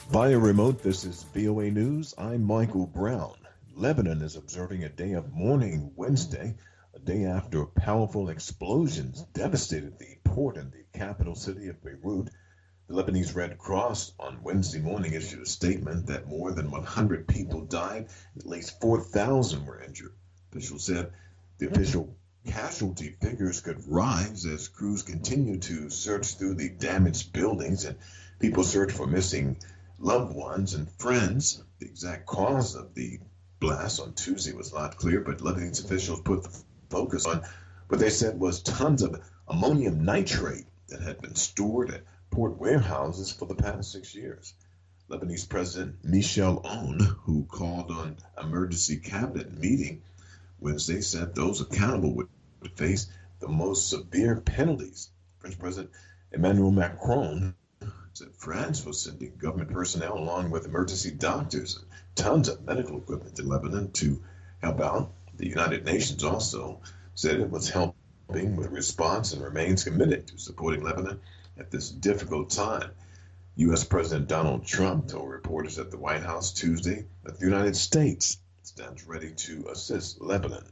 Via remote, this is VOA News. I'm Michael Brown. Lebanon is observing a day of mourning Wednesday, a day after powerful explosions devastated the port in the capital city of Beirut. The Lebanese Red Cross on Wednesday morning issued a statement that more than 100 people died, at least 4,000 were injured. Officials said the official casualty figures could rise as crews continue to search through the damaged buildings and people search for missing loved ones and friends. The exact cause of the blast on Tuesday was not clear, but Lebanese officials put the focus on what they said was tons of ammonium nitrate that had been stored at port warehouses for the past 6 years. Lebanese President Michel Aoun, who called on emergency cabinet meeting Wednesday, said those accountable would face the most severe penalties. French President Emmanuel Macron said France was sending government personnel along with emergency doctors and tons of medical equipment to Lebanon to help out. The United Nations also said it was helping with response and remains committed to supporting Lebanon at this difficult time. U.S. President Donald Trump told reporters at the White House Tuesday that the United States stands ready to assist Lebanon.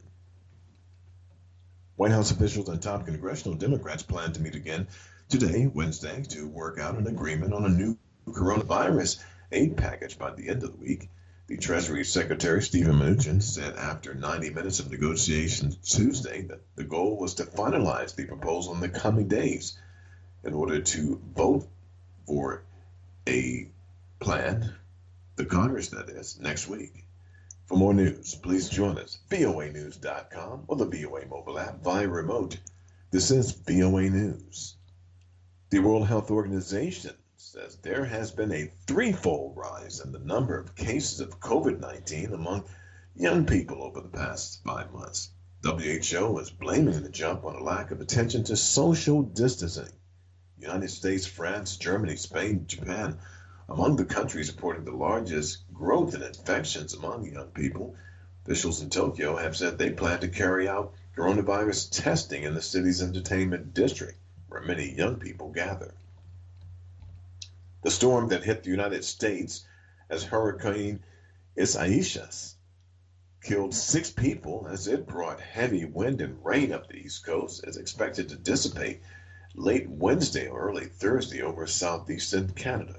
White House officials and top congressional Democrats plan to meet again today, Wednesday, to work out an agreement on a new coronavirus aid package by the end of the week. The Treasury Secretary, Steven Mnuchin, said after 90 minutes of negotiations Tuesday that the goal was to finalize the proposal in the coming days in order to vote for a plan, the Congress that is, next week. For more news, please join us, voanews.com or the VOA mobile app via remote. This is VOA News. The World Health Organization says there has been a threefold rise in the number of cases of COVID-19 among young people over the past 5 months. WHO is blaming the jump on a lack of attention to social distancing. United States, France, Germany, Spain, Japan, among the countries reporting the largest growth in infections among young people. Officials in Tokyo have said they plan to carry out coronavirus testing in the city's entertainment district, where many young people gather. The storm that hit the United States as Hurricane Isaias killed 6 people as it brought heavy wind and rain up the East Coast is expected to dissipate late Wednesday or early Thursday over southeastern Canada.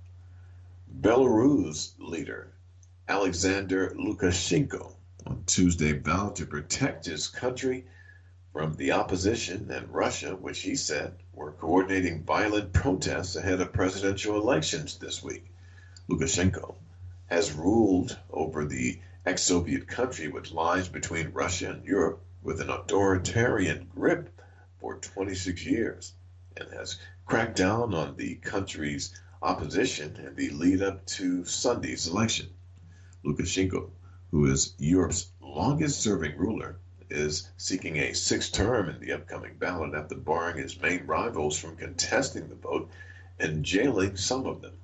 Belarus leader Alexander Lukashenko on Tuesday vowed to protect his country from the opposition and Russia, which he said were coordinating violent protests ahead of presidential elections this week. Lukashenko has ruled over the ex-Soviet country, which lies between Russia and Europe, with an authoritarian grip for 26 years and has cracked down on the country's opposition in the lead up to Sunday's election. Lukashenko, who is Europe's longest serving ruler, is seeking a 6th term in the upcoming ballot after barring his main rivals from contesting the vote and jailing some of them.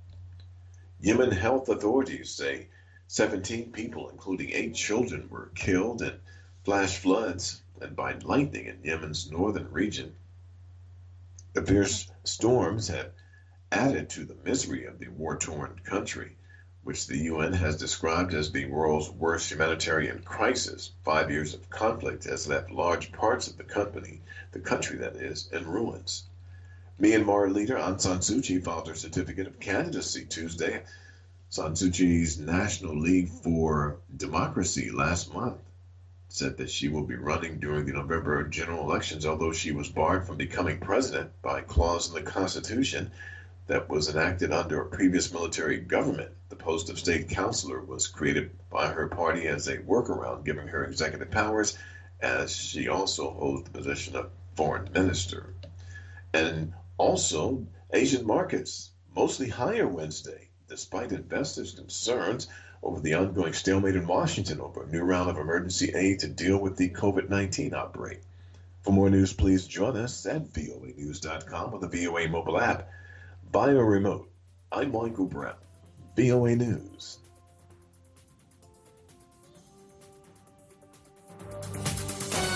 Yemen health authorities say 17 people, including 8 children, were killed in flash floods and by lightning in Yemen's northern region. The fierce storms have added to the misery of the war-torn country, which the UN has described as the world's worst humanitarian crisis. 5 years of conflict has left large parts of the country that is, in ruins. Myanmar leader Aung San Suu Kyi filed her certificate of candidacy Tuesday. San Suu Kyi's National League for Democracy last month said that she will be running during the November general elections, although she was barred from becoming president by a clause in the Constitution that was enacted under a previous military government. The post of state councilor was created by her party as a workaround, giving her executive powers, as she also holds the position of foreign minister. And also, Asian markets mostly higher Wednesday, despite investors' concerns over the ongoing stalemate in Washington over a new round of emergency aid to deal with the COVID-19 outbreak. For more news, please join us at voanews.com or the VOA mobile app. Via remote, I'm Michael Brown, VOA News.